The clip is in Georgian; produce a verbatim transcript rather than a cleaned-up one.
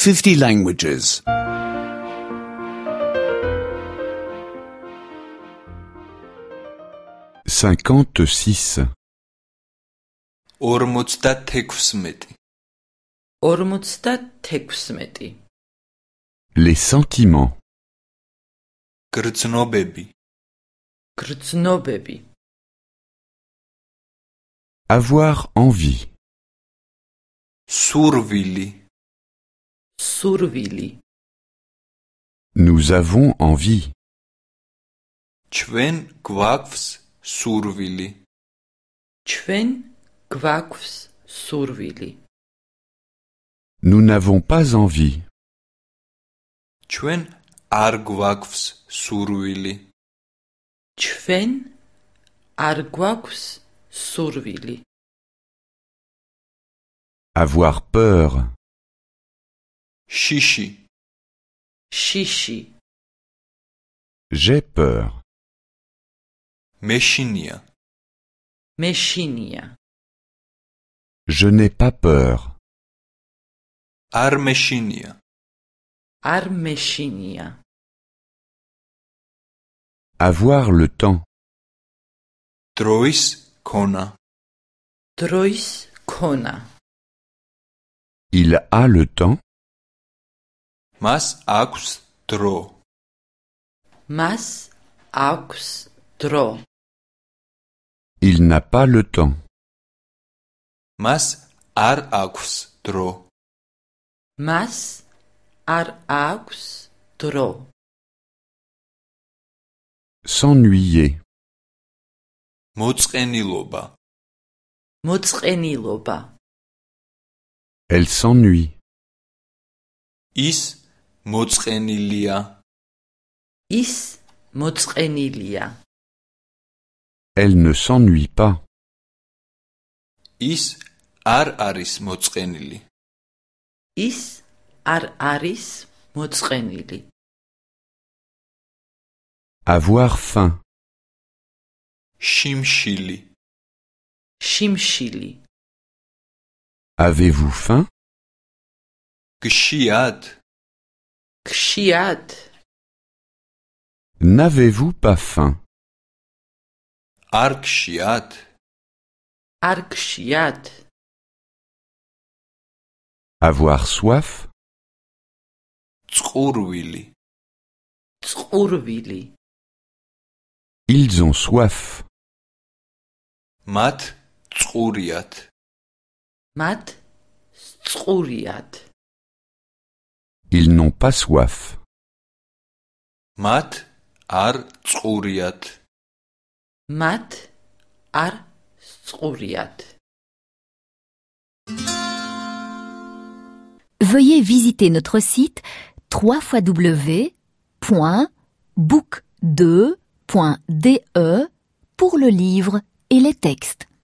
fifty languages. cinquante-six. ორმოცდათექვსმეტი. ორმოცდათექვსმეტი. Les sentiments. გრძნობები. გრძნობები. Avoir envie. სურვილი. სურვილი. Nous avons envie. ჩვენ გვაქვს სურვილი. ჩვენ გვაქვს სურვილი. Nous n'avons pas envie. ჩვენ არ გვაქვს სურვილი. ჩვენ არ გვაქვს სურვილი. Avoir peur. შიში. შიში. J'ai peur. მეშინია. მეშინია. Je n'ai pas peur. არ მეშინია. არ მეშინია. Avoir le temps. დროის ქონა. დროის ქონა. Il a le temps. მას აქვს დრო. მას აქვს დრო. Il n'a pas le temps. მას არ აქვს დრო. მას არ აქვს დრო. S'ennuyer. მოწყენილობა. მოწყენილობა. Elle s'ennuie. ის მოწყენილია. ის მოწყენილია. Elle ne s'ennuie pas. ის არ არის მოწყენილი. ის არ არის მოწყენილი. Avoir faim. შიმშილი. შიმშილი. Avez-vous faim? გშიათ. გშიათ. N'avez-vous pas faim? არ გშიათ. არ გშიათ. Avoir soif. წყურვილი. წყურვილი. Ils ont soif. მათ წყურიათ. მათ წყურიათ. Ils n'ont pas soif. მათ არ წყურიათ. მათ არ წყურიათ. Veuillez visiter notre site w w w point book deux point d e pour le livre et les textes.